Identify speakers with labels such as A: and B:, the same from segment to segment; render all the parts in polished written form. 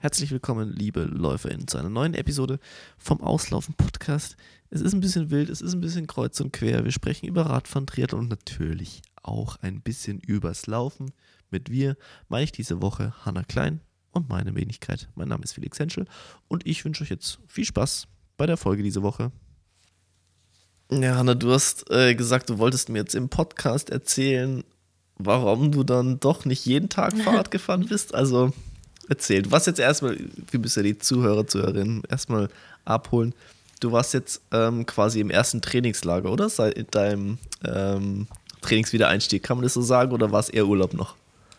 A: Herzlich willkommen, liebe LäuferInnen, zu einer neuen Episode vom Auslaufen-Podcast. Es ist ein bisschen wild, es ist ein bisschen kreuz und quer. Wir sprechen über Radfahren, Triathlon und natürlich auch ein bisschen übers Laufen. Mit wir meine ich diese Woche Hannah Klein und meine Wenigkeit. Mein Name ist Felix Henschel und ich wünsche euch jetzt viel Spaß bei der Folge diese Woche. Ja, Hannah, du hast gesagt, du wolltest mir jetzt im Podcast erzählen, warum du dann doch nicht jeden Tag Fahrrad gefahren bist. Also erzähl, du warst jetzt erstmal, wir müssen ja die Zuhörerinnen erstmal abholen. Du warst jetzt quasi im ersten Trainingslager, oder? Seit deinem Trainingswiedereinstieg, kann man das so sagen, oder war es eher Urlaub noch?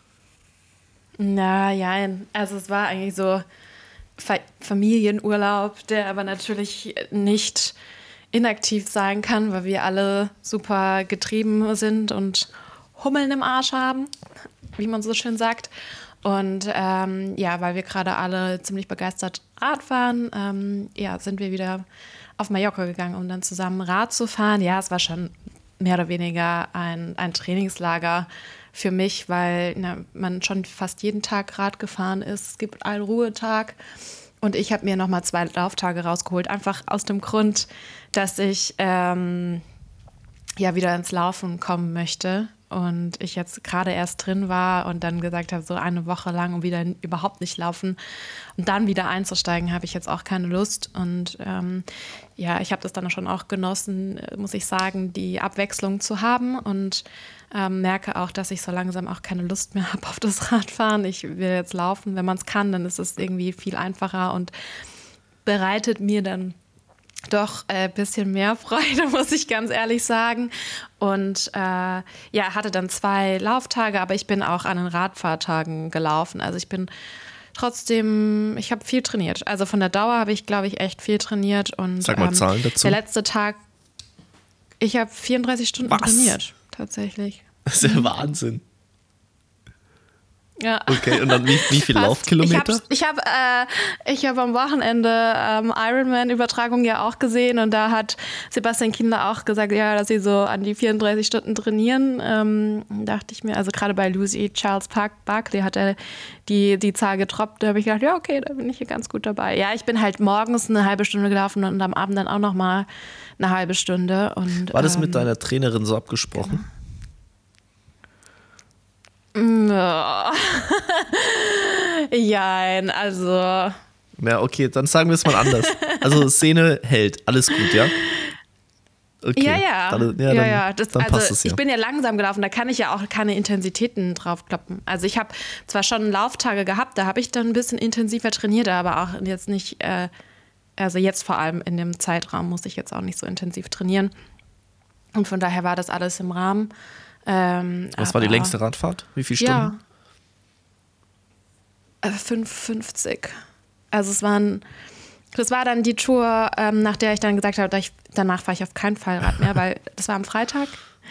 B: Nein, also es war eigentlich so Familienurlaub, der aber natürlich nicht inaktiv sein kann, weil wir alle super getrieben sind und Hummeln im Arsch haben, wie man so schön sagt. Und weil wir gerade alle ziemlich begeistert Rad fahren, sind wir wieder auf Mallorca gegangen, um dann zusammen Rad zu fahren. Ja, es war schon mehr oder weniger ein Trainingslager für mich, weil man schon fast jeden Tag Rad gefahren ist. Es gibt einen Ruhetag und ich habe mir nochmal 2 Lauftage rausgeholt, einfach aus dem Grund, dass ich wieder ins Laufen kommen möchte. Und ich jetzt gerade erst drin war und dann gesagt habe, so eine Woche lang und wieder überhaupt nicht laufen. Und dann wieder einzusteigen, habe ich jetzt auch keine Lust. Und ich habe das dann schon auch genossen, muss ich sagen, die Abwechslung zu haben. Und merke auch, dass ich so langsam auch keine Lust mehr habe auf das Radfahren. Ich will jetzt laufen. Wenn man es kann, dann ist es irgendwie viel einfacher und bereitet mir dann doch ein bisschen mehr Freude, muss ich ganz ehrlich sagen. Und hatte dann 2 Lauftage, aber ich bin auch an den Radfahrtagen gelaufen. Also ich habe viel trainiert. Also von der Dauer habe ich, glaube ich, echt viel trainiert. Und
A: sag mal Zahlen dazu.
B: Der letzte Tag, ich habe 34 Stunden trainiert, tatsächlich.
A: Das ist ja Wahnsinn.
B: Ja.
A: Okay, und dann wie viel Laufkilometer?
B: Ich hab am Wochenende Ironman-Übertragung ja auch gesehen und da hat Sebastian Kienle auch gesagt, ja, dass sie so an die 34 Stunden trainieren. Dachte ich mir, also gerade bei Lucy Charles Barkley hat er die Zahl getroppt. Da habe ich gedacht, ja, okay, da bin ich hier ganz gut dabei. Ja, ich bin halt morgens eine halbe Stunde gelaufen und am Abend dann auch noch mal eine halbe Stunde. Und,
A: war das mit deiner Trainerin so abgesprochen?
B: Genau. Ja, also.
A: Ja, okay, dann sagen wir es mal anders. Also Szene hält, alles gut, ja? Okay.
B: Ja.
A: Dann passt es ja.
B: Ich bin ja langsam gelaufen, da kann ich ja auch keine Intensitäten draufkloppen. Also ich habe zwar schon Lauftage gehabt, da habe ich dann ein bisschen intensiver trainiert, aber auch jetzt nicht, also jetzt vor allem in dem Zeitraum muss ich jetzt auch nicht so intensiv trainieren. Und von daher war das alles im Rahmen.
A: Was war die längste Radfahrt? Wie viele Stunden?
B: Ja, 5,50. Also das war dann die Tour, nach der ich dann gesagt habe, danach fahre ich auf keinen Fall Rad mehr, weil das war am Freitag.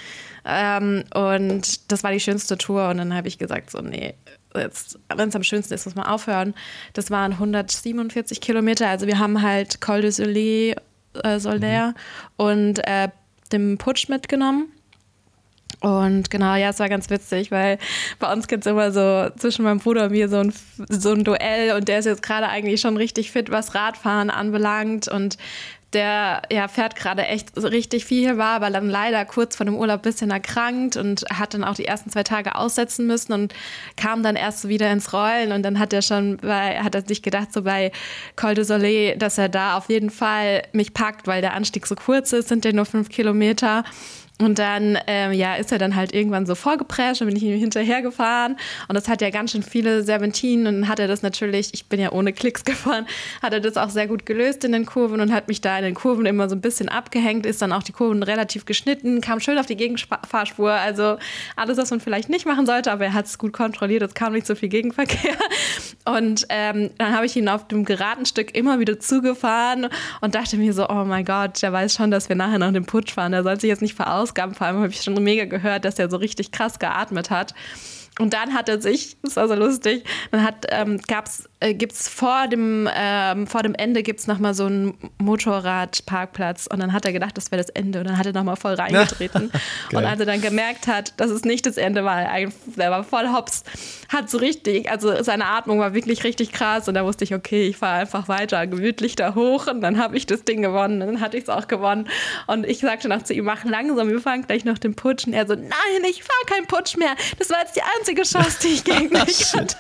B: Und das war die schönste Tour und dann habe ich gesagt, so nee, jetzt, wenn es am schönsten ist, muss man aufhören. Das waren 147 Kilometer, also wir haben halt Col de Solaire und den Putsch mitgenommen. Und genau, ja, es war ganz witzig, weil bei uns gibt es immer so zwischen meinem Bruder und mir so ein Duell und der ist jetzt gerade eigentlich schon richtig fit, was Radfahren anbelangt und der fährt gerade echt so richtig viel, war aber dann leider kurz vor dem Urlaub ein bisschen erkrankt und hat dann auch die ersten 2 Tage aussetzen müssen und kam dann erst so wieder ins Rollen und dann hat er sich gedacht, so bei Col de Soleil, dass er da auf jeden Fall mich packt, weil der Anstieg so kurz ist, sind ja nur 5 Kilometer. Und dann ist er dann halt irgendwann so vorgeprescht und bin ich ihm hinterhergefahren. Und das hat ja ganz schön viele Serpentinen. Und dann hat er das natürlich, ich bin ja ohne Klicks gefahren, hat er das auch sehr gut gelöst in den Kurven und hat mich da in den Kurven immer so ein bisschen abgehängt, ist dann auch die Kurven relativ geschnitten, kam schön auf die Gegenfahrspur. Also alles, was man vielleicht nicht machen sollte, aber er hat es gut kontrolliert, es kam nicht so viel Gegenverkehr. Und dann habe ich ihn auf dem geraden Stück immer wieder zugefahren und dachte mir so, oh mein Gott, der weiß schon, dass wir nachher noch den Putsch fahren, der soll sich jetzt nicht verausgaben. Vor allem habe ich schon mega gehört, dass er so richtig krass geatmet hat. Und dann hat er sich, das war so lustig, dann gibt's vor dem Ende gibt's nochmal so einen Motorradparkplatz und dann hat er gedacht, das wäre das Ende und dann hat er nochmal voll reingetreten. Und als er dann gemerkt hat, dass es nicht das Ende war, der war voll hops, hat so richtig, also seine Atmung war wirklich richtig krass und da wusste ich, okay, ich fahre einfach weiter, gemütlich da hoch und dann habe ich das Ding gewonnen und dann hatte ich es auch gewonnen und ich sagte noch zu ihm, mach langsam, wir fahren gleich noch den Putsch und er so, nein, ich fahre keinen Putsch mehr, das war jetzt die einzige Chance, die ich gegen dich hatte.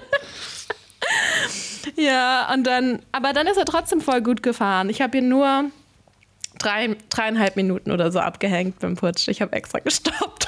B: Ja, aber dann ist er trotzdem voll gut gefahren. Ich habe ihn nur 3,5 Minuten oder so abgehängt beim Putsch. Ich habe extra gestoppt.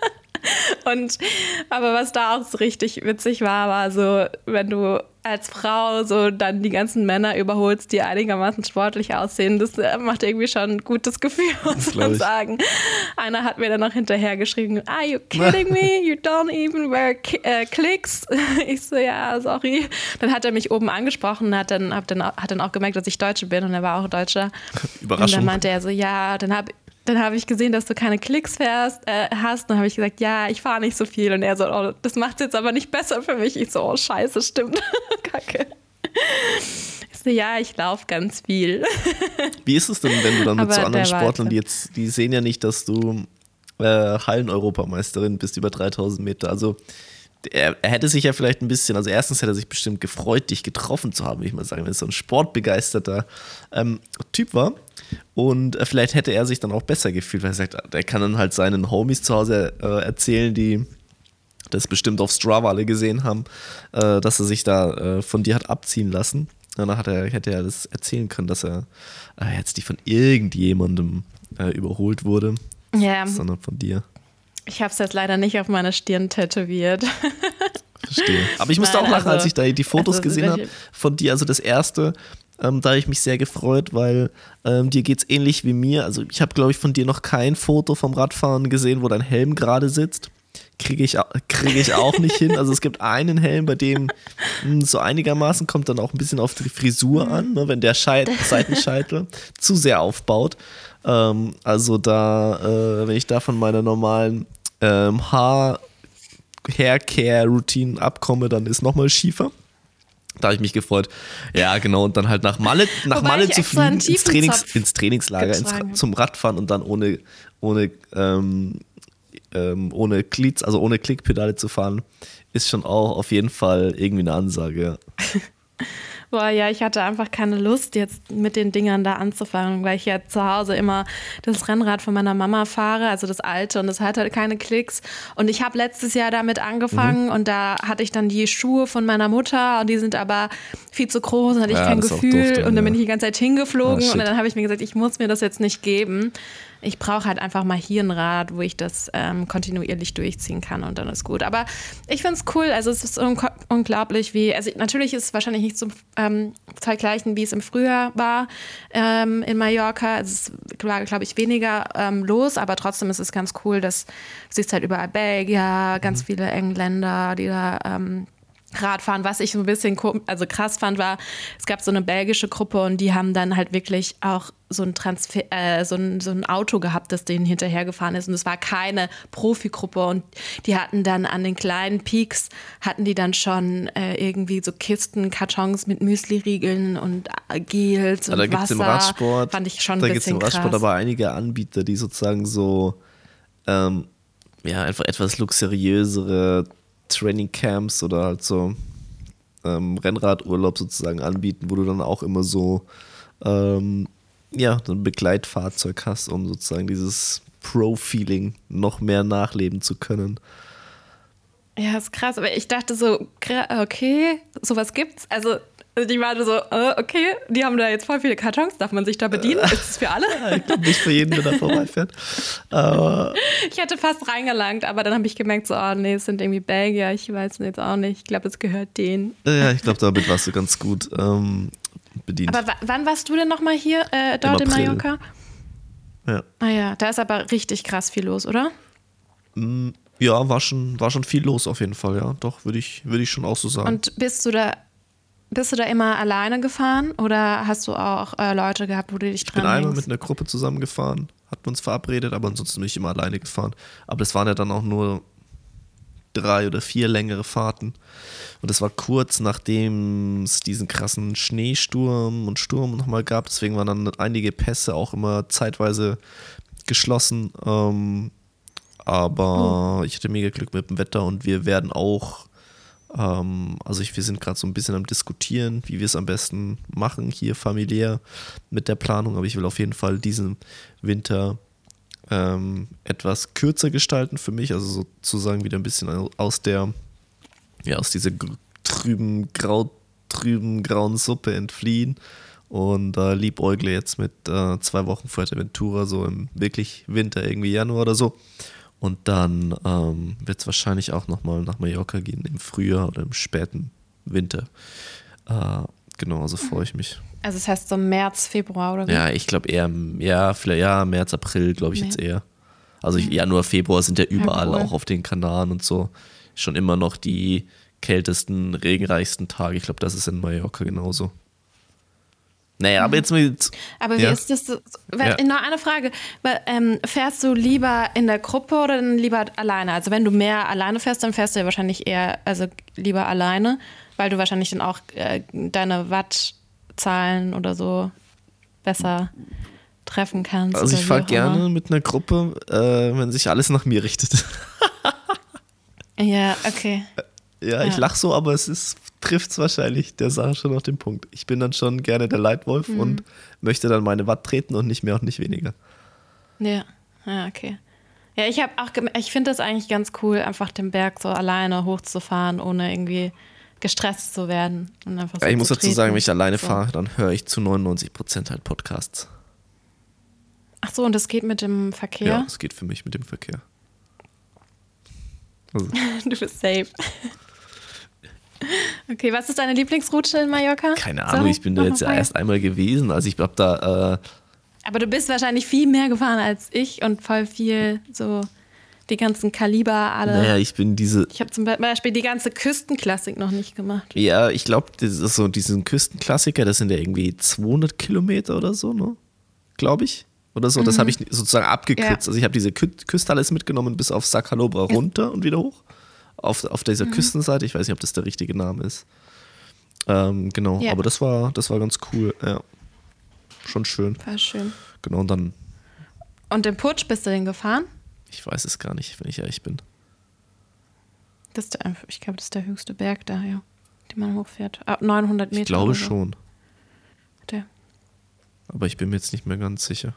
B: Aber was da auch so richtig witzig war so, wenn du als Frau so dann die ganzen Männer überholst, die einigermaßen sportlich aussehen, das macht irgendwie schon ein gutes Gefühl, muss man sagen. Einer hat mir dann noch hinterher geschrieben, are you kidding me? You don't even wear clicks? Ich so, ja, sorry. Dann hat er mich oben angesprochen und hat dann auch gemerkt, dass ich Deutsche bin und er war auch Deutscher.
A: Überraschung.
B: Und dann meinte er so, ja, dann habe ich gesehen, dass du keine Klicks hast. Dann habe ich gesagt, ja, ich fahre nicht so viel. Und er so, oh, das macht es jetzt aber nicht besser für mich. Ich so, oh, scheiße, stimmt. Kacke. Ich so, ja, ich laufe ganz viel.
A: Wie ist es denn, wenn du dann mit so anderen Sportlern, die sehen ja nicht, dass du Hallen-Europameisterin bist über 3000 Meter. Also er hätte sich ja vielleicht ein bisschen, also erstens hätte er sich bestimmt gefreut, dich getroffen zu haben, will ich mal sagen, wenn es so ein sportbegeisterter Typ war. Und vielleicht hätte er sich dann auch besser gefühlt, weil er sagt, er kann dann halt seinen Homies zu Hause erzählen, die das bestimmt auf Strava alle gesehen haben, dass er sich da von dir hat abziehen lassen. Und dann hätte er das erzählen können, dass er jetzt nicht von irgendjemandem überholt wurde, sondern von dir.
B: Ich habe es jetzt leider nicht auf meiner Stirn tätowiert.
A: Verstehe. Aber ich musste auch lachen, als ich da die Fotos gesehen habe von dir. Also das erste, da habe ich mich sehr gefreut, weil dir geht es ähnlich wie mir. Also ich habe, glaube ich, von dir noch kein Foto vom Radfahren gesehen, wo dein Helm gerade sitzt. Kriege ich auch nicht hin. Also es gibt einen Helm, bei dem so einigermaßen kommt dann auch ein bisschen auf die Frisur an, ne, wenn der Seitenscheitel zu sehr aufbaut. Also da, wenn ich da von meiner normalen Haircare-Routine abkomme, dann ist nochmal schiefer. Da habe ich mich gefreut. Ja, genau. Und dann halt nach Malle zu fliegen, ins Trainingslager, zum Radfahren und dann ohne Glieds, also ohne Klickpedale zu fahren, ist schon auch auf jeden Fall irgendwie eine Ansage. Ja.
B: Boah, ja, ich hatte einfach keine Lust, jetzt mit den Dingern da anzufangen, weil ich ja zu Hause immer das Rennrad von meiner Mama fahre, also das alte, und das hat halt keine Klicks. Und ich habe letztes Jahr damit angefangen und da hatte ich dann die Schuhe von meiner Mutter und die sind aber viel zu groß und hatte ich kein Gefühl und dann bin ich die ganze Zeit hingeflogen und dann habe ich mir gesagt, ich muss mir das jetzt nicht geben. Ich brauche halt einfach mal hier ein Rad, wo ich das kontinuierlich durchziehen kann und dann ist gut. Aber ich finde es cool, also es ist unglaublich, also natürlich ist es wahrscheinlich nicht zum vergleichen, wie es im Frühjahr war in Mallorca. Es war, glaube ich, weniger los, aber trotzdem ist es ganz cool, dass du siehst halt überall Belgier, ganz viele Engländer, die da Radfahren. Was ich so ein bisschen krass fand, war, es gab so eine belgische Gruppe und die haben dann halt wirklich auch so ein so ein Auto gehabt, das denen hinterhergefahren ist und es war keine Profigruppe und die hatten dann an den kleinen Peaks, hatten die dann schon irgendwie so Kisten, Kartons mit Müsli-Riegeln und Gels und
A: Wasser.
B: Im
A: Radsport,
B: fand ich schon ein bisschen krass.
A: Da gibt es im Radsport aber einige Anbieter, die sozusagen so einfach etwas luxuriösere Trainingcamps oder halt so Rennradurlaub sozusagen anbieten, wo du dann auch immer so ein Begleitfahrzeug hast, um sozusagen dieses Pro-Feeling noch mehr nachleben zu können.
B: Ja, ist krass, aber ich dachte so, okay, sowas gibt's. Also die waren so, okay, die haben da jetzt voll viele Kartons, darf man sich da bedienen? Ist es für alle?
A: Ich glaube nicht für jeden, der da vorbeifährt.
B: Ich hätte fast reingelangt, aber dann habe ich gemerkt, so, es sind irgendwie Belgier, ich weiß jetzt auch nicht, ich glaube, es gehört denen.
A: Ja, ich glaube, damit warst du ganz gut bedient.
B: Aber wann warst du denn nochmal hier, dort in Mallorca?
A: Ja.
B: Ah ja, da ist aber richtig krass viel los, oder?
A: Ja, war schon viel los auf jeden Fall, ja. Doch, würde ich schon auch so sagen.
B: Und bist du da immer alleine gefahren oder hast du auch Leute gehabt, wo du dich dran
A: hängst? Ich bin einmal mit einer Gruppe zusammengefahren, hatten uns verabredet, aber ansonsten bin ich immer alleine gefahren. Aber das waren ja dann auch nur 3 oder 4 längere Fahrten. Und das war kurz nachdem es diesen krassen Schneesturm und Sturm nochmal gab. Deswegen waren dann einige Pässe auch immer zeitweise geschlossen. Aber ich hatte mega Glück mit dem Wetter und wir werden auch, wir sind gerade so ein bisschen am Diskutieren, wie wir es am besten machen, hier familiär mit der Planung. Aber ich will auf jeden Fall diesen Winter etwas kürzer gestalten für mich, also sozusagen wieder ein bisschen aus dieser trüben grauen Suppe entfliehen und liebäugle jetzt mit 2 Wochen Fuerteventura, so im wirklich Winter, irgendwie Januar oder so. Und dann wird es wahrscheinlich auch nochmal nach Mallorca gehen, im Frühjahr oder im späten Winter. Genau, also freue ich mich.
B: Also das heißt so März, Februar oder wie?
A: Ja, ich glaube eher, März, April, glaube ich jetzt eher. Also Januar, Februar sind ja überall, auch auf den Kanaren und so, schon immer noch die kältesten, regenreichsten Tage. Ich glaube, das ist in Mallorca genauso. Naja, aber jetzt mal.
B: Aber wie ist das? Noch eine Frage. Fährst du lieber in der Gruppe oder dann lieber alleine? Also wenn du mehr alleine fährst, dann fährst du ja wahrscheinlich eher, also lieber alleine, weil du wahrscheinlich dann auch deine Wattzahlen oder so besser treffen kannst.
A: Also ich fahre gerne mit einer Gruppe, wenn sich alles nach mir richtet.
B: Ja, okay.
A: Ja, ich lache so, aber trifft es wahrscheinlich der Sache schon auf den Punkt. Ich bin dann schon gerne der Leitwolf und möchte dann meine Watt treten und nicht mehr und nicht weniger.
B: Ja, okay. Ja, ich finde das eigentlich ganz cool, einfach den Berg so alleine hochzufahren, ohne irgendwie gestresst zu werden. Und einfach so
A: ich muss dazu sagen, wenn ich alleine
B: so
A: fahre, dann höre ich zu 99% halt Podcasts.
B: Ach so, und das geht mit dem Verkehr?
A: Ja, es geht für mich mit dem Verkehr. Also.
B: Du bist safe. Okay, was ist deine Lieblingsroute in Mallorca?
A: Keine Ahnung, ich bin da jetzt ja erst einmal gewesen. Also ich glaube da.
B: Aber du bist wahrscheinlich viel mehr gefahren als ich und voll viel so die ganzen Kaliber alle.
A: Naja, ich habe
B: zum Beispiel die ganze Küstenklassik noch nicht gemacht.
A: Ja, ich glaube, so diesen Küstenklassiker, das sind ja irgendwie 200 Kilometer oder so, ne? Glaube ich. Oder so, das habe ich sozusagen abgekürzt. Ja. Also ich habe diese Küste alles mitgenommen bis auf Sacalobra runter und wieder hoch. Auf dieser Küstenseite, ich weiß nicht, ob das der richtige Name ist. Genau, aber das war ganz cool, ja. Schon schön.
B: War schön.
A: Genau, und dann.
B: Und den Putsch bist du denn gefahren?
A: Ich weiß es gar nicht, wenn ich ehrlich bin.
B: Ich glaube, das ist der höchste Berg da, ja, den man hochfährt. 900 Meter.
A: Ich glaube
B: so.
A: schon.
B: Der.
A: Aber ich bin mir jetzt nicht mehr ganz sicher.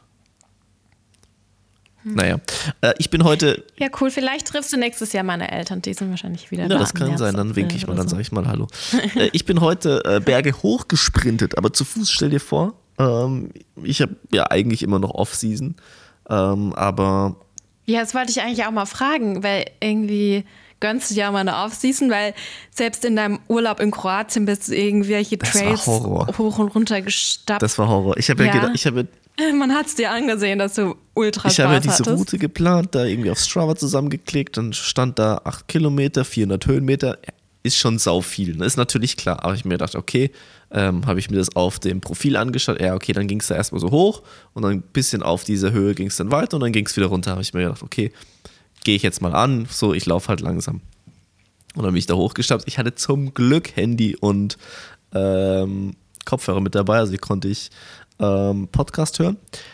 A: Naja, ich bin heute.
B: Ja, cool. Vielleicht triffst du nächstes Jahr meine Eltern. Die sind wahrscheinlich wieder da.
A: Ja, das kann sein. Dann winke ich mal, dann sage ich mal Hallo. Ich bin heute Berge hochgesprintet, aber zu Fuß, stell dir vor. Ich habe ja eigentlich immer noch Off-Season, aber.
B: Ja, das wollte ich eigentlich auch mal fragen, weil irgendwie gönnst du dir auch mal eine Off-Season, weil selbst in deinem Urlaub in Kroatien bist du irgendwelche Trails hoch und runter gestapft.
A: Das war Horror. Ich habe ja gedacht,
B: man hat es dir angesehen, dass du ultra Spaß
A: Ich habe ja diese
B: hattest.
A: Route geplant, da irgendwie auf Strava zusammengeklickt, dann stand da 8 Kilometer, 400 Höhenmeter, ist schon sau viel, ne? Ist natürlich klar, aber ich mir gedacht, okay, habe ich mir das auf dem Profil angeschaut, ja okay, dann ging es da erstmal so hoch und dann ein bisschen auf diese Höhe ging es dann weiter und dann ging es wieder runter, habe ich mir gedacht, okay, gehe ich jetzt mal an, so, ich laufe halt langsam. Und dann bin ich da hochgestapft, ich hatte zum Glück Handy und Kopfhörer mit dabei, also ich konnte Podcast hören.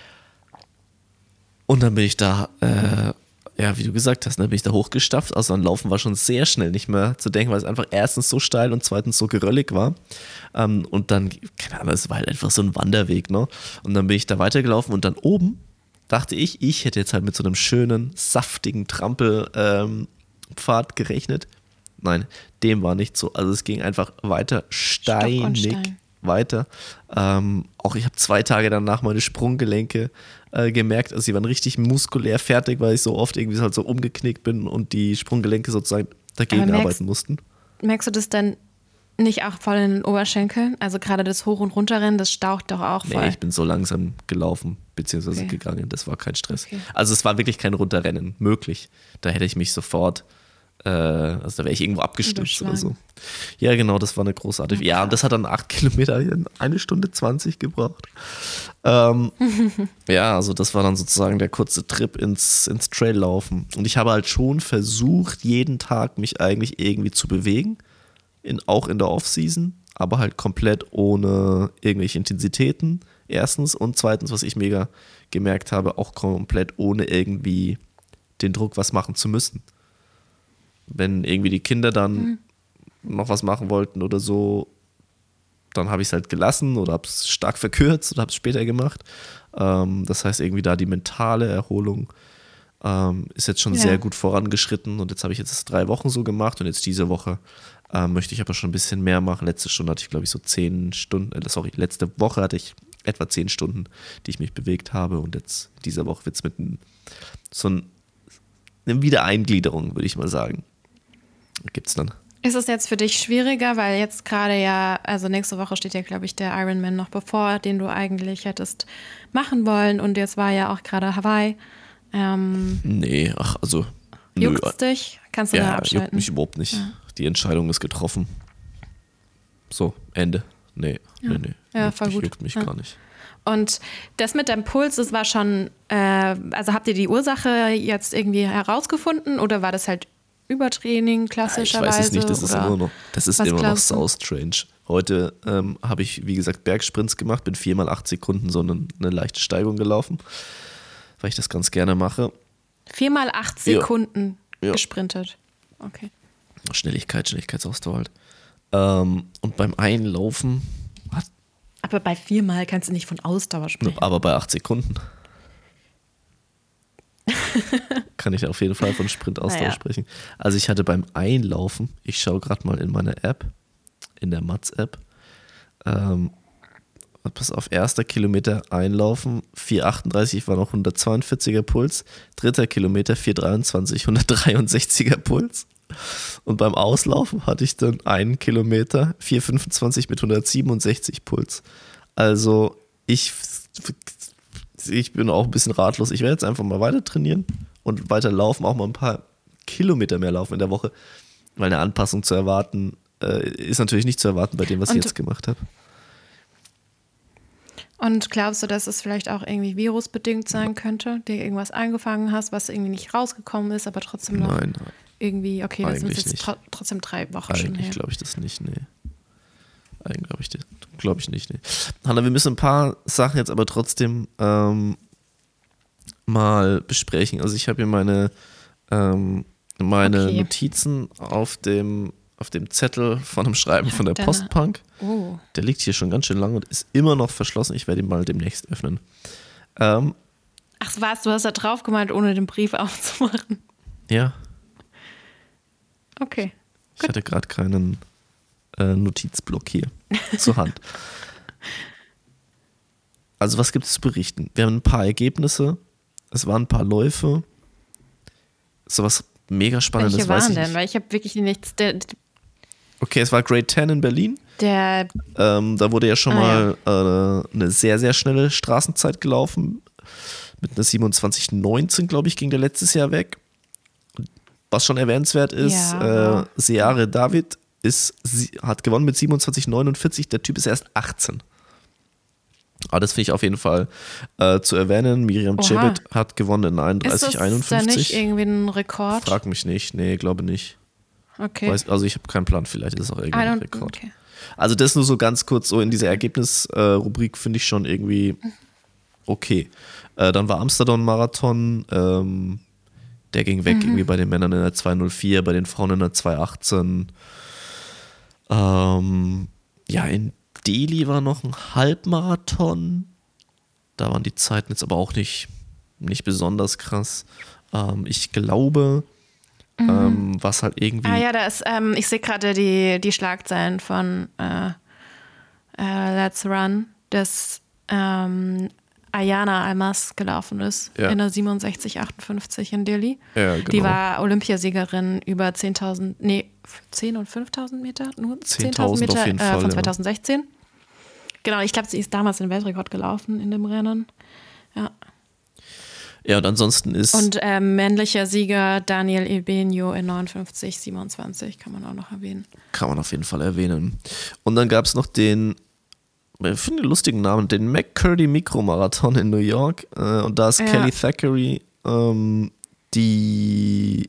A: Und dann bin ich da, wie du gesagt hast, bin ich da hochgestapft. Also dann Laufen war schon sehr schnell nicht mehr zu denken, weil es einfach erstens so steil und zweitens so geröllig war. Und dann, keine Ahnung, es war halt einfach so ein Wanderweg, ne? Und dann bin ich da weitergelaufen und dann oben dachte ich hätte jetzt halt mit so einem schönen, saftigen Trampelpfad gerechnet. Nein, dem war nicht so. Also es ging einfach weiter steinig. Weiter. Auch ich habe 2 Tage danach meine Sprunggelenke gemerkt, also sie waren richtig muskulär fertig, weil ich so oft irgendwie halt so umgeknickt bin und die Sprunggelenke sozusagen dagegen arbeiten mussten.
B: Merkst du das dann nicht auch voll in den Oberschenkeln? Also gerade das Hoch- und Runterrennen, das staucht doch auch voll.
A: Nee, ich bin so langsam gelaufen, beziehungsweise gegangen, das war kein Stress. Okay. Also es war wirklich kein Runterrennen möglich. Da hätte ich mich sofort Also da wäre ich irgendwo abgestürzt oder so.
B: Überschlagen.
A: Ja, genau, das war eine großartige. Ja, und das hat dann 8 Kilometer in 1 Stunde 20 gebraucht. Ja, also das war dann sozusagen der kurze Trip ins Traillaufen. Und ich habe halt schon versucht, jeden Tag mich eigentlich irgendwie zu bewegen, auch in der Off-Season, aber halt komplett ohne irgendwelche Intensitäten, erstens. Und zweitens, was ich mega gemerkt habe, auch komplett ohne irgendwie den Druck, was machen zu müssen. Wenn irgendwie die Kinder dann noch was machen wollten oder so, dann habe ich es halt gelassen oder habe es stark verkürzt oder habe es später gemacht. Das heißt, irgendwie da die mentale Erholung ist jetzt schon sehr gut vorangeschritten und jetzt habe ich jetzt 3 Wochen so gemacht und jetzt diese Woche möchte ich aber schon ein bisschen mehr machen. Letzte Stunde hatte ich, glaube ich, so 10 Stunden, letzte Woche hatte ich etwa 10 Stunden, die ich mich bewegt habe und jetzt diese Woche wird es mit eine Wiedereingliederung, würde ich mal sagen. Gibt's dann.
B: Ist es jetzt für dich schwieriger, weil jetzt gerade ja, also nächste Woche steht ja, glaube ich, der Ironman noch bevor, den du eigentlich hättest machen wollen und jetzt war ja auch gerade Hawaii.
A: Nee, also.
B: Juckt's dich? Kannst du da abschalten?
A: Juckt mich überhaupt nicht. Ja. Die Entscheidung ist getroffen. So, Ende. Nee.
B: Ja, voll gut.
A: Juckt mich gar nicht.
B: Und das mit deinem Puls, das war schon, also habt ihr die Ursache jetzt irgendwie herausgefunden oder war das halt Übertraining klassischerweise?
A: Ich weiß es nicht, das ist immer noch so strange. Heute habe ich, wie gesagt, Bergsprints gemacht, bin 4x8 Sekunden so eine leichte Steigung gelaufen, weil ich das ganz gerne mache.
B: 4x8 Sekunden gesprintet. Okay.
A: Schnelligkeitsausdauer halt. Und beim Einlaufen.
B: Aber bei 4x kannst du nicht von Ausdauer sprechen.
A: Aber bei 8 Sekunden. Kann ich auf jeden Fall von Sprintausdauer sprechen. Also ich hatte beim Einlaufen, ich schaue gerade mal in meine App, in der Mats-App, pass auf, 1. Kilometer Einlaufen, 4,38 war noch 142er Puls, 3. Kilometer 4,23, 163er Puls. Und beim Auslaufen hatte ich dann 1 Kilometer 4,25 mit 167 Puls. Also ich bin auch ein bisschen ratlos. Ich werde jetzt einfach mal weiter trainieren und weiter laufen, auch mal ein paar Kilometer mehr laufen in der Woche, weil eine Anpassung zu erwarten ist natürlich nicht zu erwarten bei dem, was ich jetzt gemacht habe.
B: Und glaubst du, dass es vielleicht auch irgendwie virusbedingt sein könnte, dir irgendwas angefangen hast, was irgendwie nicht rausgekommen ist, aber trotzdem noch irgendwie, okay, das sind jetzt trotzdem 3 Wochen schon her.
A: Eigentlich glaube ich das nicht, nee. Eigentlich glaube ich nicht, nee. Hanna, wir müssen ein paar Sachen jetzt aber trotzdem mal besprechen. Also ich habe hier meine Notizen auf dem Zettel von einem Schreiben von der Postpunk. Oh. Der liegt hier schon ganz schön lange und ist immer noch verschlossen. Ich werde ihn mal demnächst öffnen.
B: Ach was, du hast da drauf gemalt, ohne den Brief aufzumachen.
A: Ja.
B: Okay.
A: Ich hatte gerade keinen Notizblock hier zur Hand. Also was gibt es zu berichten? Wir haben ein paar Ergebnisse. Es waren ein paar Läufe. Sowas mega Spannendes.
B: Welche waren denn? Weil ich habe wirklich nichts...
A: Okay, es war Grade 10 in Berlin. Da wurde ja schon mal eine sehr, sehr schnelle Straßenzeit gelaufen. Mit einer 27,19, glaube ich, ging der letztes Jahr weg. Was schon erwähnenswert ist, Seare David hat gewonnen mit 27,49. Der Typ ist erst 18. Aber das finde ich auf jeden Fall zu erwähnen. Miriam Cebet hat gewonnen in 31,51.
B: Ist das da nicht irgendwie ein Rekord?
A: Frag mich nicht. Nee, glaube nicht.
B: Okay.
A: Also ich habe keinen Plan, vielleicht ist es auch irgendwie ein Rekord.
B: Okay.
A: Also das nur so ganz kurz so in dieser Ergebnisrubrik finde ich schon irgendwie okay. Dann war Amsterdam-Marathon, der ging weg irgendwie bei den Männern in der 2,04, bei den Frauen in der 2,18. In Delhi war noch ein Halbmarathon. Da waren die Zeiten jetzt aber auch nicht besonders krass. Ich glaube, was halt irgendwie...
B: da ist, ich sehe gerade die Schlagzeilen von Let's Run, dass Ayana Almas gelaufen ist in der 67,58 in Delhi.
A: Ja, genau.
B: Die war Olympiasiegerin über 10.000, 10 und 5.000 Meter? Nur 10.000 Meter
A: auf jeden Fall,
B: von 2016. Genau, ich glaube, sie ist damals den Weltrekord gelaufen in dem Rennen. Ja.
A: Ja, und ansonsten ist.
B: Und männlicher Sieger Daniel Ebenio in 59,27 kann man auch noch erwähnen.
A: Kann man auf jeden Fall erwähnen. Und dann gab es noch den, ich finde den lustigen Namen, den McCurdy Mikromarathon in New York. Und da ist Kelly Thackeray die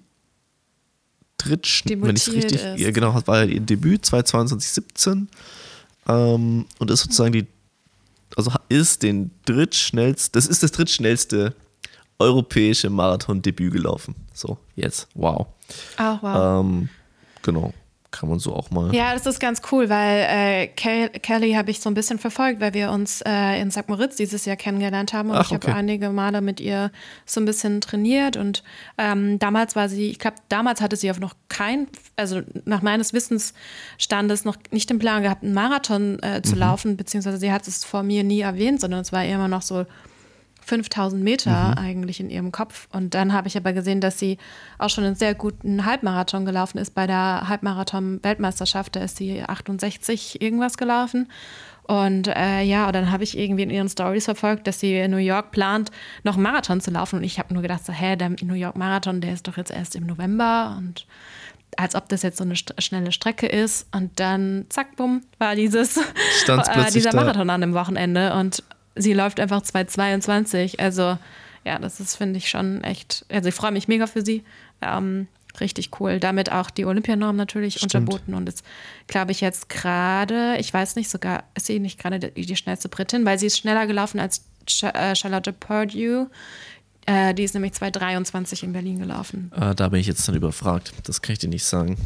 A: wenn ich es richtig, ja genau, war ja ihr Debüt 2017 und ist sozusagen ist das drittschnellste europäische Marathon-Debüt gelaufen. So, jetzt, wow.
B: Ach, wow.
A: Genau, kann man so auch mal.
B: Ja, das ist ganz cool, weil Kelly habe ich so ein bisschen verfolgt, weil wir uns in St. Moritz dieses Jahr kennengelernt haben und ich habe einige Male mit ihr so ein bisschen trainiert und damals hatte sie auch noch also nach meines Wissensstandes noch nicht den Plan gehabt, einen Marathon zu laufen, beziehungsweise sie hat es vor mir nie erwähnt, sondern es war immer noch so 5000 Meter eigentlich in ihrem Kopf. Und dann habe ich aber gesehen, dass sie auch schon einen sehr guten Halbmarathon gelaufen ist. Bei der Halbmarathon-Weltmeisterschaft, da ist sie 68 irgendwas gelaufen. Und und dann habe ich irgendwie in ihren Stories verfolgt, dass sie in New York plant, noch einen Marathon zu laufen. Und ich habe nur gedacht, der New York-Marathon, der ist doch jetzt erst im November. Und als ob das jetzt so eine schnelle Strecke ist. Und dann, zack, bumm, war dieser Marathon an dem Wochenende. Und sie läuft einfach 2,22. Also, ja, das ist, finde ich, schon echt. Also, ich freue mich mega für sie. Richtig cool. Damit auch die Olympianorm natürlich unterboten. Und ist, glaube ich, jetzt gerade, ich weiß nicht, sogar ist sie nicht gerade die schnellste Britin, weil sie ist schneller gelaufen als Charlotte Purdue. Die ist nämlich 2,23 in Berlin gelaufen.
A: Da bin ich jetzt dann überfragt. Das kann ich dir nicht sagen.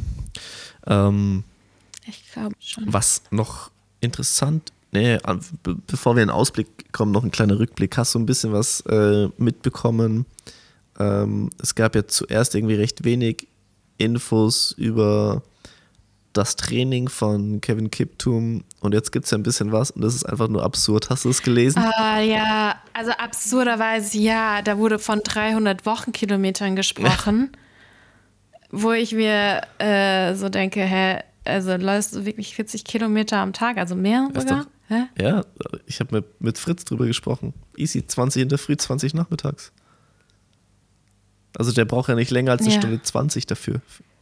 B: Ich glaube schon.
A: Was noch interessant bevor wir in den Ausblick kommen, noch ein kleiner Rückblick. Hast du ein bisschen was mitbekommen? Es gab ja zuerst irgendwie recht wenig Infos über das Training von Kevin Kiptum und jetzt gibt es ja ein bisschen was und das ist einfach nur absurd. Hast du es gelesen?
B: Ja, also absurderweise ja. Da wurde von 300 Wochenkilometern gesprochen, wo ich mir so denke, also läufst du wirklich 40 Kilometer am Tag, also mehr sogar?
A: Ja, ich habe mit Fritz drüber gesprochen. Easy, 20 in der Früh, 20 nachmittags. Also der braucht ja nicht länger als eine Stunde 20 dafür.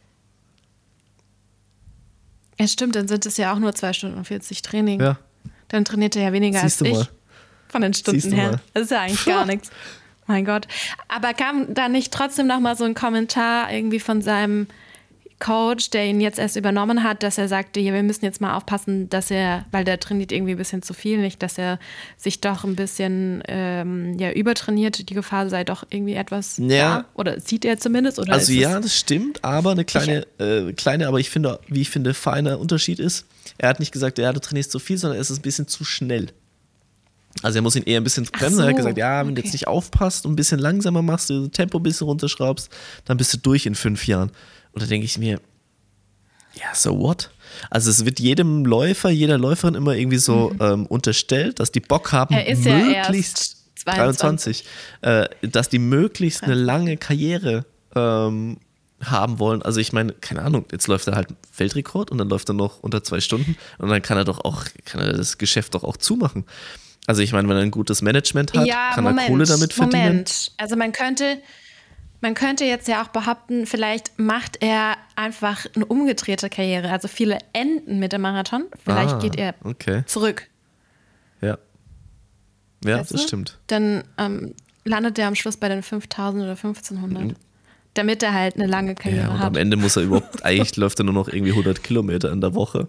B: Ja, stimmt, dann sind es ja auch nur 2 Stunden und 40 Training.
A: Ja.
B: Dann trainiert er ja weniger als ich. Von den Stunden her. Das ist ja eigentlich gar nichts. Mein Gott. Aber kam da nicht trotzdem nochmal so ein Kommentar irgendwie von seinem Coach, der ihn jetzt erst übernommen hat, dass er sagte, ja, wir müssen jetzt mal aufpassen, weil der trainiert irgendwie ein bisschen zu viel, nicht, dass er sich doch ein bisschen übertrainiert, die Gefahr sei doch irgendwie etwas da, oder sieht er zumindest? Oder
A: also das stimmt, aber eine kleine, aber wie ich finde, feiner Unterschied ist, er hat nicht gesagt, du trainierst zu viel, sondern es ist ein bisschen zu schnell. Also er muss ihn eher ein bisschen bremsen. Er hat gesagt, wenn du jetzt nicht aufpasst und ein bisschen langsamer machst, du das Tempo ein bisschen runterschraubst, dann bist du durch in 5 Jahren. Und da denke ich mir, so what? Also es wird jedem Läufer, jeder Läuferin immer irgendwie so unterstellt, dass die Bock haben, möglichst 23, dass die möglichst eine lange Karriere haben wollen. Also ich meine, keine Ahnung, jetzt läuft er halt Weltrekord und dann läuft er noch unter 2 Stunden und dann kann er das Geschäft doch auch zumachen. Also ich meine, wenn er ein gutes Management hat, kann er Kohle damit verdienen.
B: Moment, also man könnte jetzt ja auch behaupten, vielleicht macht er einfach eine umgedrehte Karriere. Also viele enden mit dem Marathon. Vielleicht geht er zurück.
A: Ja. Ja, weißt das stimmt.
B: Dann landet er am Schluss bei den 5000 oder 1500. Damit er halt eine lange Karriere hat.
A: Am Ende muss er eigentlich läuft er nur noch irgendwie 100 Kilometer in der Woche.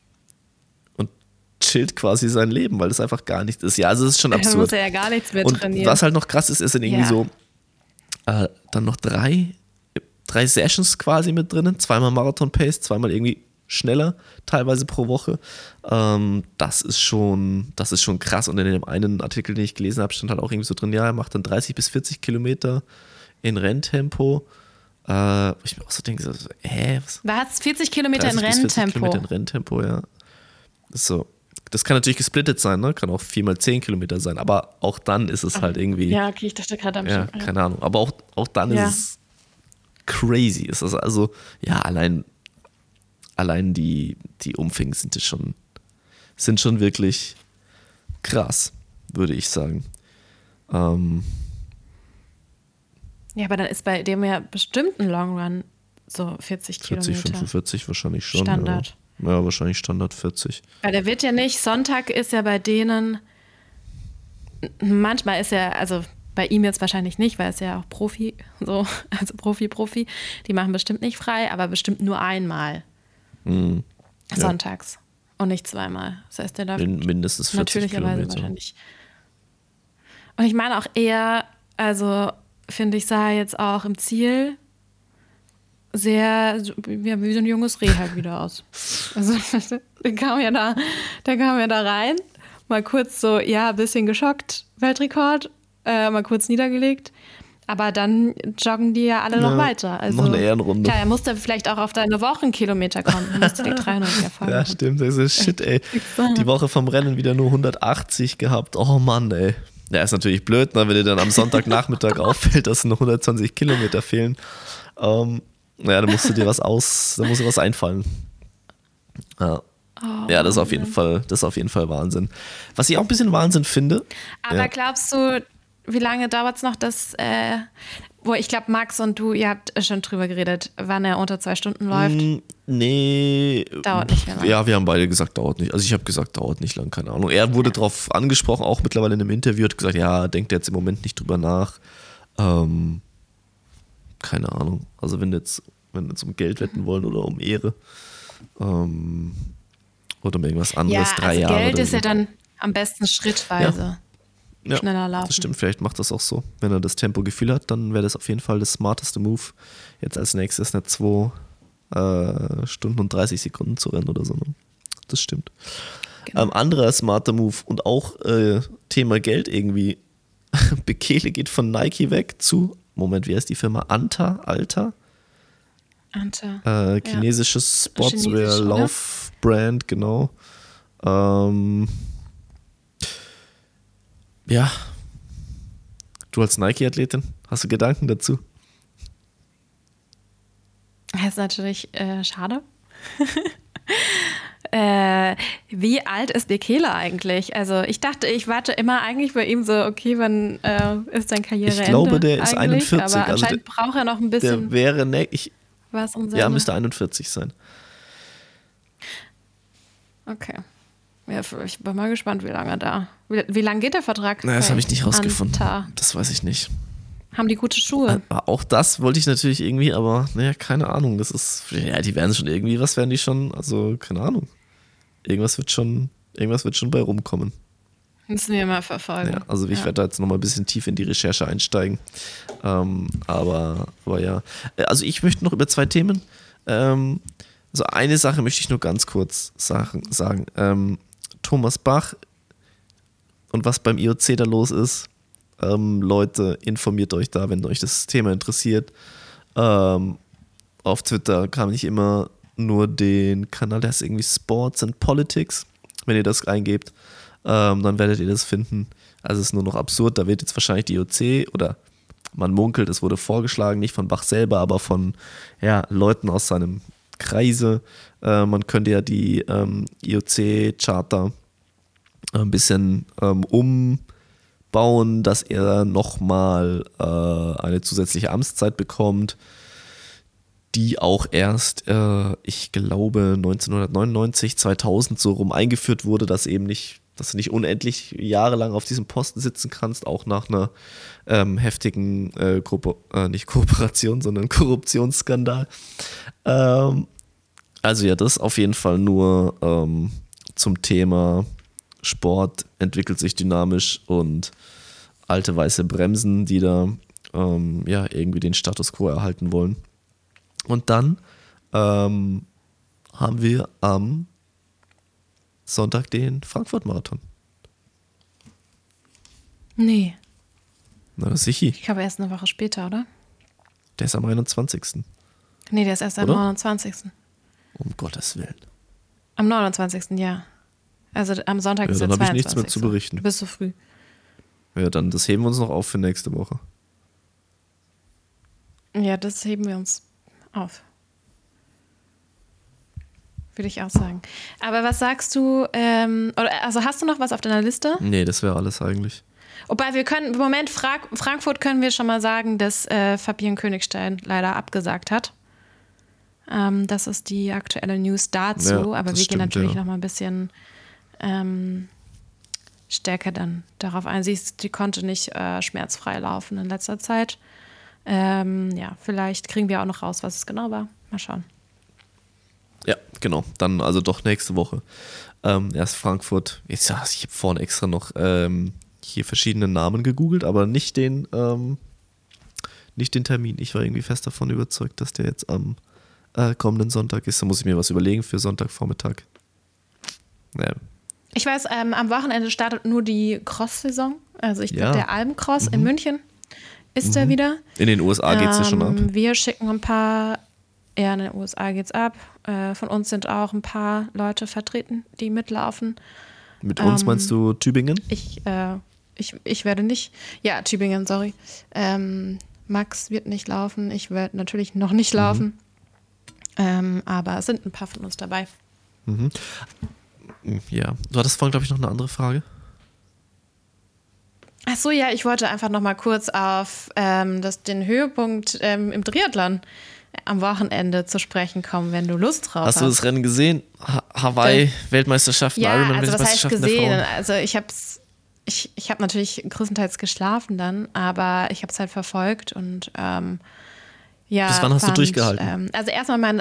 A: Und chillt quasi sein Leben, weil das einfach gar nichts ist. Ja, also es ist schon absurd.
B: Da muss er ja gar nichts mehr trainieren.
A: Und was halt noch krass ist dann irgendwie so dann noch 3 Sessions quasi mit drinnen, 2-mal Marathon-Pace, 2-mal irgendwie schneller, teilweise pro Woche. Das ist schon krass. Und in dem einen Artikel, den ich gelesen habe, stand halt auch irgendwie so drin, er macht dann 30 bis 40 Kilometer in Renntempo. Wo ich mir auch so denke,
B: was? 40 Kilometer in Renntempo?
A: 40 Kilometer in Renntempo, ja. So. Das kann natürlich gesplittet sein, ne? Kann auch 4x10 Kilometer sein, aber auch dann ist es halt irgendwie.
B: Ja, okay, ich dachte gerade am Schluss.
A: Keine Ahnung. Aber auch dann ist es crazy. Ist das also, allein die Umfänge sind schon wirklich krass, würde ich sagen.
B: Ja, aber dann ist bei dem ja bestimmt ein Long Run so 40
A: 40,
B: Kilometer.
A: 45 wahrscheinlich schon.
B: Standard.
A: Ja, wahrscheinlich Standard 40.
B: Weil der wird ja nicht, Sonntag ist ja bei denen, manchmal ist er, also bei ihm jetzt wahrscheinlich nicht, weil er ist ja auch Profi, so, also Profi. Die machen bestimmt nicht frei, aber bestimmt nur einmal. Sonntags. Und nicht zweimal. Das heißt, der läuft
A: mindestens 40
B: natürlicherweise
A: Kilometer.
B: wahrscheinlich. Und ich meine auch eher, also finde ich, sah jetzt auch im Ziel sehr wie so ein junges Reh halt wieder aus. Also der kam ja da rein, mal kurz so, ja, ein bisschen geschockt, Weltrekord, mal kurz niedergelegt. Aber dann joggen die ja alle noch weiter. Also,
A: noch eine Ehrenrunde.
B: Klar, er musste vielleicht auch auf deine Wochenkilometer kommen. Du musst die 300 erfahren.
A: Ja, stimmt. Das ist shit, ey. Die Woche vom Rennen wieder nur 180 gehabt. Oh Mann, ey. Ja, ist natürlich blöd, ne, wenn dir dann am Sonntagnachmittag auffällt, dass noch 120 Kilometer fehlen. Ja, da musst du dir was einfallen. Ja. Ja, das ist auf jeden Fall Wahnsinn. Was ich auch ein bisschen Wahnsinn finde.
B: Aber glaubst du, wie lange dauert es noch, dass, ich glaube, Max und du, ihr habt schon drüber geredet, wann er unter 2 Stunden läuft?
A: Nee.
B: Dauert nicht mehr lang.
A: Ja, wir haben beide gesagt, dauert nicht. Also ich habe gesagt, dauert nicht lang, keine Ahnung. Er wurde darauf angesprochen, auch mittlerweile in einem Interview, hat gesagt, ja, denkt jetzt im Moment nicht drüber nach. Keine Ahnung. Also wenn jetzt um Geld wetten wollen oder um Ehre oder um irgendwas anderes, 3
B: also
A: Jahre.
B: Geld
A: oder
B: ist
A: so.
B: ja dann am besten schrittweise. Schneller laufen.
A: Das stimmt, vielleicht macht das auch so. Wenn er das Tempogefühl hat, dann wäre das auf jeden Fall das smarteste Move. Jetzt als nächstes nicht 2 Stunden und 30 Sekunden zu rennen oder so. Ne? Das stimmt.
B: Genau.
A: Anderer smarter Move und auch Thema Geld irgendwie. Bekele geht von Nike weg zu, Moment, wie heißt die Firma? Alta? Chinesisches Sportswear-Lauf-Brand, genau. Ja. Du als Nike-Athletin, hast du Gedanken dazu?
B: Das ist natürlich schade. Wie alt ist Bekele eigentlich? Also ich dachte, ich warte immer eigentlich bei ihm so, okay, wann ist dein Karriereende?
A: Ich glaube, der ist 41.
B: Aber anscheinend braucht er noch ein bisschen.
A: Der wäre,
B: was um
A: ja, müsste 41 sein.
B: Okay. Ja, ich bin mal gespannt, wie lange Wie lange geht der Vertrag?
A: Na, das habe ich nicht rausgefunden.
B: Anta.
A: Das weiß ich nicht.
B: Haben die gute Schuhe?
A: Auch das wollte ich natürlich irgendwie, aber naja, keine Ahnung. Das ist, ja, die werden schon irgendwie, was werden die schon? Also, keine Ahnung. Irgendwas wird schon bei rumkommen.
B: Müssen wir mal verfolgen.
A: Ja, also ich werde da jetzt nochmal ein bisschen tief in die Recherche einsteigen. Aber ja. Also ich möchte noch über 2 Themen. Also eine Sache möchte ich nur ganz kurz sagen. Thomas Bach und was beim IOC da los ist. Leute, informiert euch da, wenn euch das Thema interessiert. Auf Twitter kam nicht immer nur den Kanal, der heißt irgendwie Sports and Politics. Wenn ihr das eingebt, dann werdet ihr das finden. Also es ist nur noch absurd, da wird jetzt wahrscheinlich die IOC oder man munkelt, es wurde vorgeschlagen, nicht von Bach selber, aber von Leuten aus seinem Kreise. Man könnte ja die IOC-Charta ein bisschen umbauen, dass er nochmal eine zusätzliche Amtszeit bekommt, die auch erst, ich glaube, 1999, 2000 so rum eingeführt wurde, dass du nicht unendlich jahrelang auf diesem Posten sitzen kannst, auch nach einer heftigen nicht Kooperation, sondern Korruptionsskandal. Also ja, das auf jeden Fall nur zum Thema Sport entwickelt sich dynamisch und alte weiße Bremsen, die da irgendwie den Status quo erhalten wollen. Und dann haben wir am Sonntag den Frankfurt-Marathon.
B: Nee.
A: Na, das ist sicher.
B: Ich glaube erst eine Woche später, oder?
A: Der ist am 21.
B: Nee, der ist erst am 29.
A: Um Gottes Willen.
B: Am 29. ja. Also am Sonntag ist der 22.
A: Dann habe ich nichts mehr zu berichten.
B: Du bist so früh.
A: Ja, dann das heben wir uns noch auf für nächste Woche.
B: Ja, das heben wir uns auf. Würde ich auch sagen. Aber was sagst du, also hast du noch was auf deiner Liste?
A: Nee, das wäre alles eigentlich.
B: Wobei wir können, im Moment Frankfurt können wir schon mal sagen, dass Fabian Königstein leider abgesagt hat. Das ist die aktuelle News dazu,
A: Ja,
B: aber
A: das
B: wir
A: stimmt,
B: gehen natürlich
A: ja.
B: noch mal ein bisschen stärker dann darauf ein. Die konnte nicht schmerzfrei laufen in letzter Zeit. Ja, vielleicht kriegen wir auch noch raus, was es genau war. Mal schauen.
A: Ja, genau. Dann also doch nächste Woche. Erst Frankfurt. Jetzt, ja, ich habe vorhin extra noch hier verschiedene Namen gegoogelt, aber nicht den Termin. Ich war irgendwie fest davon überzeugt, dass der jetzt am kommenden Sonntag ist. Da muss ich mir was überlegen für Sonntagvormittag. Ja.
B: Ich weiß, am Wochenende startet nur die Cross-Saison. Also ich glaube, der Alpencross in München ist da wieder.
A: In den USA geht es ja schon ab.
B: Wir schicken ein paar, ja, in den USA geht's ab. Von uns sind auch ein paar Leute vertreten, die mitlaufen.
A: Mit uns meinst du Tübingen?
B: Ich werde nicht, ja, Tübingen, sorry. Max wird nicht laufen, ich werde natürlich noch nicht laufen. Aber es sind ein paar von uns dabei.
A: Mhm. Ja, du hattest vorhin, glaube ich, noch eine andere Frage.
B: Ach so, ja, ich wollte einfach noch mal kurz auf den Höhepunkt im Triathlon am Wochenende zu sprechen kommen, wenn du Lust drauf hast.
A: Hast du das Rennen gesehen? Hawaii-Weltmeisterschaften,
B: ja, also was heißt
A: Ironman-Weltmeisterschaften der
B: gesehen?
A: Frauen?
B: Also ich habe natürlich größtenteils geschlafen dann, aber ich habe es halt verfolgt und ja.
A: Bis wann hast du durchgehalten?
B: Also erstmal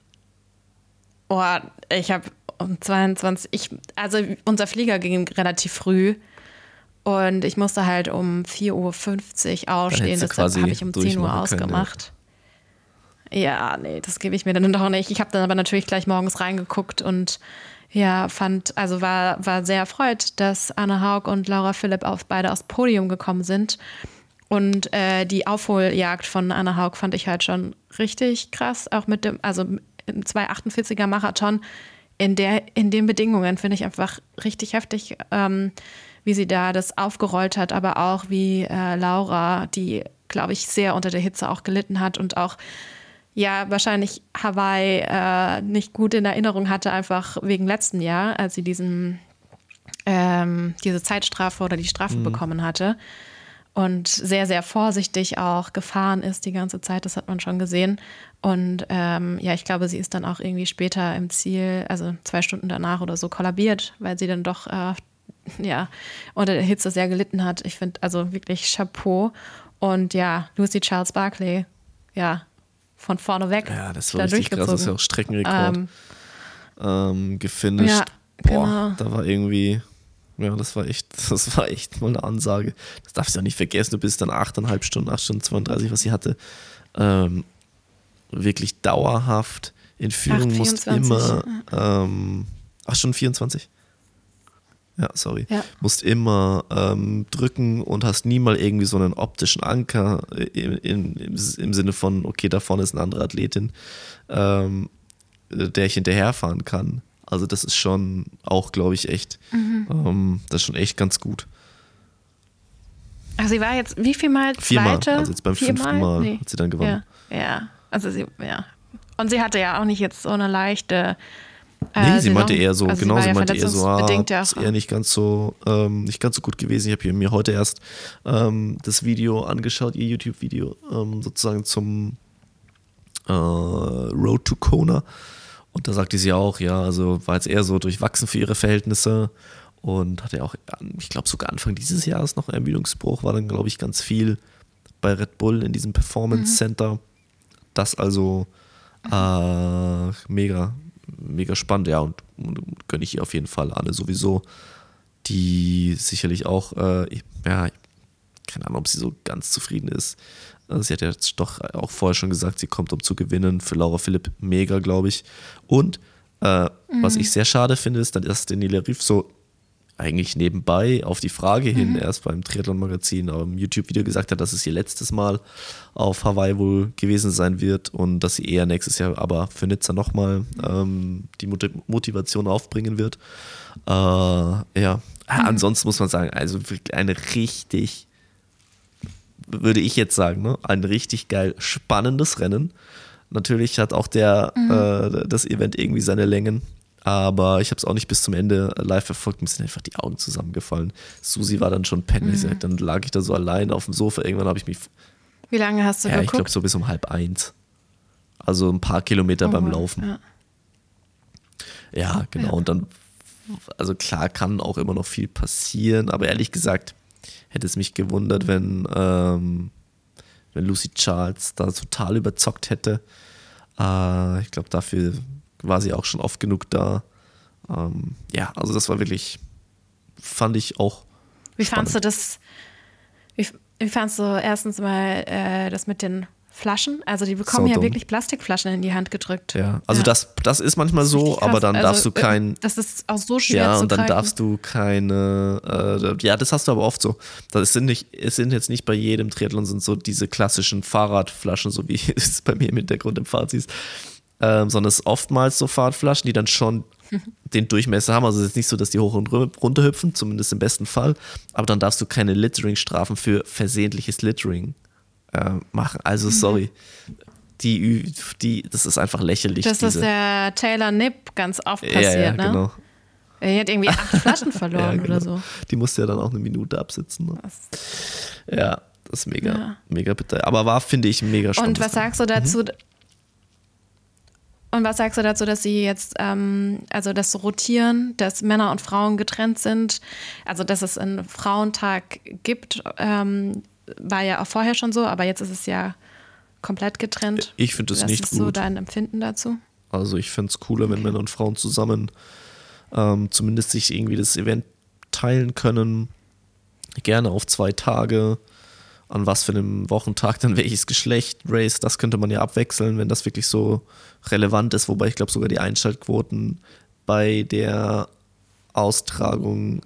B: ich habe um 22, also unser Flieger ging relativ früh und ich musste halt um 4:50 Uhr aufstehen, deshalb habe ich um 10 Uhr ausgemacht. Ja, nee, das gebe ich mir dann doch nicht. Ich habe dann aber natürlich gleich morgens reingeguckt und ja, war sehr erfreut, dass Anne Haug und Laura Philipp beide aufs Podium gekommen sind. Und die Aufholjagd von Anne Haug fand ich halt schon richtig krass, auch mit dem 2:48er Marathon. In den Bedingungen finde ich einfach richtig heftig, wie sie da das aufgerollt hat, aber auch wie Laura, die, glaube ich, sehr unter der Hitze auch gelitten hat und auch ja wahrscheinlich Hawaii nicht gut in Erinnerung hatte, einfach wegen letzten Jahr, als sie diese Zeitstrafe oder die Strafe bekommen hatte. Und sehr, sehr vorsichtig auch gefahren ist die ganze Zeit, das hat man schon gesehen. Und ja, ich glaube, sie ist dann auch irgendwie später im Ziel, also 2 Stunden danach oder so, kollabiert, weil sie dann doch ja, unter der Hitze sehr gelitten hat. Ich finde also wirklich Chapeau. Und ja, Lucy Charles Barclay, ja, von vorne weg.
A: Ja, das war richtig krass, das ist ja auch Streckenrekord gefinisht.
B: Ja,
A: Boah,
B: genau.
A: da war irgendwie, ja, das war echt mal eine Ansage. Das darfst du ja nicht vergessen, du bist dann 8,5 Stunden, 8 Stunden 32, was sie hatte. Wirklich dauerhaft in Führung, musst immer 8 Stunden 24? Ja, sorry. Ja. Musst immer drücken und hast nie mal irgendwie so einen optischen Anker im Sinne von, okay, da vorne ist eine andere Athletin, der ich hinterherfahren kann. Also das ist schon auch, glaube ich, echt, das ist schon echt ganz gut.
B: Also sie war jetzt wie viel Mal
A: Viermal,
B: Zweite?
A: also jetzt beim 5. Mal hat sie dann gewonnen.
B: Ja, also und sie hatte ja auch nicht jetzt so eine leichte
A: nee, sie meinte eher so,
B: also
A: genau, sie meinte eher so,
B: ist
A: eher nicht ganz so gut gewesen. Ich habe mir heute erst das Video angeschaut, ihr YouTube-Video, sozusagen zum Road to Kona. Und da sagte sie auch, ja, also war jetzt eher so durchwachsen für ihre Verhältnisse und hatte auch, ich glaube sogar Anfang dieses Jahres noch einen Ermüdungsbruch, war dann, glaube ich, ganz viel bei Red Bull in diesem Performance Center. Das also mega spannend, ja, und gönne ich ihr auf jeden Fall alle sowieso, die sicherlich auch, ja, keine Ahnung, ob sie so ganz zufrieden ist. Sie hat ja jetzt doch auch vorher schon gesagt, sie kommt, um zu gewinnen. Für Laura Philipp mega, glaube ich. Und was ich sehr schade finde, ist, dass Daniela Ryf so eigentlich nebenbei auf die Frage hin erst beim Triathlon-Magazin im YouTube-Video gesagt hat, dass es ihr letztes Mal auf Hawaii wohl gewesen sein wird und dass sie eher nächstes Jahr aber für Nizza nochmal die Motivation aufbringen wird. Ja, ansonsten muss man sagen, also wirklich eine richtig, würde ich jetzt sagen, ne, ein richtig geil spannendes Rennen. Natürlich hat auch das Event irgendwie seine Längen, Aber ich habe es auch nicht bis zum Ende live verfolgt. Mir sind einfach die Augen zusammengefallen. Susi war dann schon pennen. Dann lag ich da so allein auf dem Sofa. Irgendwann habe ich mich...
B: Wie lange hast du
A: Ja, ich
B: geguckt?
A: glaube so bis um 12:30. Also ein paar Kilometer beim Laufen.
B: Ja.
A: Ja, genau.
B: Ja.
A: Und dann, also klar, kann auch immer noch viel passieren, aber ehrlich gesagt hätte es mich gewundert, wenn Lucy Charles da total überzockt hätte. Ich glaube, dafür war sie auch schon oft genug da. Ja, also das war wirklich, fand ich auch
B: Wie
A: spannend.
B: fandst du das? Wie fandst du erstens mal das mit den Flaschen? Also die bekommen
A: So
B: ja
A: dumm.
B: wirklich Plastikflaschen in die Hand gedrückt.
A: Ja, also das ist manchmal
B: Das ist
A: so,
B: richtig krass.
A: aber dann darfst du
B: Das ist auch so schwer
A: ja,
B: zu
A: und dann
B: greifen.
A: darfst du keine, ja, das hast du aber oft so. Es sind jetzt nicht bei jedem Triathlon sind so diese klassischen Fahrradflaschen, so wie es bei mir im Hintergrund im Fahrt siehst, sondern es ist oftmals so Fahrradflaschen, die dann schon den Durchmesser haben. Also es ist nicht so, dass die hoch und runter hüpfen, zumindest im besten Fall, aber dann darfst du keine Littering-Strafen für versehentliches Littering machen. Also sorry. Das ist einfach lächerlich.
B: Das ist der Taylor Nipp ganz oft passiert,
A: ja,
B: ne?
A: genau.
B: Er hat irgendwie 8 Flaschen verloren
A: Ja, genau.
B: oder so.
A: Die musste ja dann auch eine Minute absitzen. Ne? Ja, das ist mega bitter. Aber war, finde ich, mega spannend.
B: Und was sagst du dazu? Und was sagst du dazu, dass sie jetzt, also das Rotieren, dass Männer und Frauen getrennt sind, also dass es einen Frauentag gibt, war ja auch vorher schon so, aber jetzt ist es ja komplett getrennt.
A: Ich finde es nicht
B: Was ist
A: gut.
B: so dein Empfinden dazu?
A: Also ich finde es cooler, wenn Männer und Frauen zusammen zumindest sich irgendwie das Event teilen können. Gerne auf 2 Tage. An was für einem Wochentag dann welches Geschlecht, Race, das könnte man ja abwechseln, wenn das wirklich so relevant ist. Wobei ich glaube sogar die Einschaltquoten bei der Austragung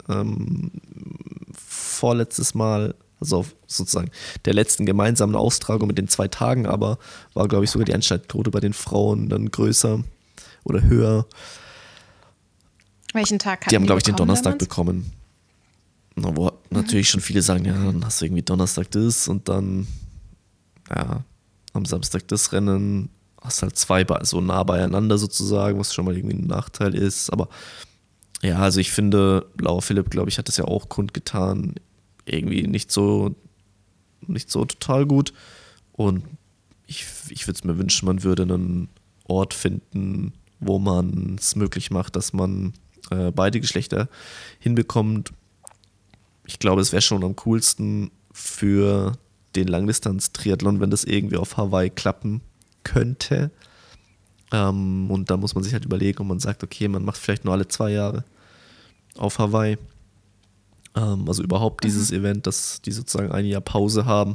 A: vorletztes Mal, also sozusagen der letzten gemeinsamen Austragung mit den 2 Tagen, aber war glaube ich sogar die Einschaltquote bei den Frauen dann größer oder höher.
B: Welchen Tag hatten
A: Die haben glaube ich den
B: bekommen
A: Donnerstag
B: damals?
A: bekommen. Na, wo natürlich schon viele sagen, ja, dann hast du irgendwie Donnerstag das und dann ja, am Samstag das Rennen, hast halt 2 so nah beieinander sozusagen, was schon mal irgendwie ein Nachteil ist. Aber ja, also ich finde, Laura Philipp, glaube ich, hat das ja auch kundgetan, irgendwie nicht so total gut. Und ich würde es mir wünschen, man würde einen Ort finden, wo man es möglich macht, dass man beide Geschlechter hinbekommt. Ich glaube, es wäre schon am coolsten für den Langdistanz-Triathlon, wenn das irgendwie auf Hawaii klappen könnte. Und da muss man sich halt überlegen, ob man sagt, okay, man macht vielleicht nur alle 2 Jahre auf Hawaii. Also überhaupt dieses Event, dass die sozusagen ein Jahr Pause haben.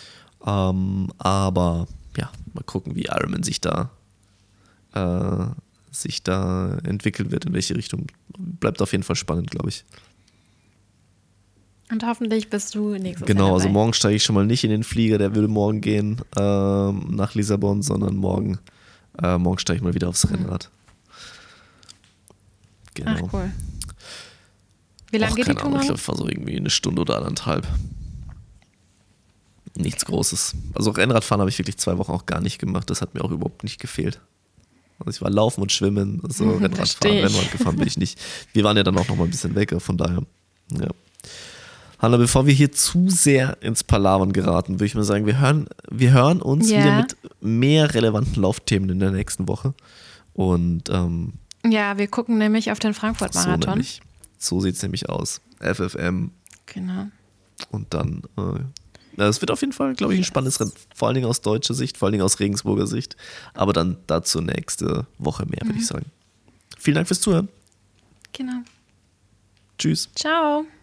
A: Aber ja, mal gucken, wie Ironman sich da entwickeln wird, in welche Richtung. Bleibt auf jeden Fall spannend, glaube ich.
B: Und hoffentlich bist du nächstes Jahr
A: Genau,
B: dabei.
A: also morgen steige ich schon mal nicht in den Flieger, der würde morgen gehen nach Lissabon, sondern morgen steige ich mal wieder aufs Rennrad. Genau.
B: Ach, cool. Wie lange geht die
A: keine Ahnung,
B: Tour?
A: ich glaube, war so irgendwie 1 Stunde oder 1,5. Nichts Großes. Also Rennradfahren habe ich wirklich 2 Wochen auch gar nicht gemacht, das hat mir auch überhaupt nicht gefehlt. Also ich war laufen und schwimmen, also
B: Verstehe ich.
A: Rennrad gefahren bin ich nicht. Wir waren ja dann auch noch mal ein bisschen weg, von daher, ja. Hanna, bevor wir hier zu sehr ins Palavern geraten, würde ich mal sagen, wir hören uns wieder mit mehr relevanten Laufthemen in der nächsten Woche. Und
B: Ja, wir gucken nämlich auf den Frankfurt-Marathon.
A: So sieht es nämlich aus. FFM
B: Genau.
A: und dann, es wird auf jeden Fall, glaube ich, ein spannendes Rennen. Vor allen Dingen aus deutscher Sicht, vor allen Dingen aus Regensburger Sicht. Aber dann dazu nächste Woche mehr, würde ich sagen. Vielen Dank fürs Zuhören.
B: Genau.
A: Tschüss.
B: Ciao.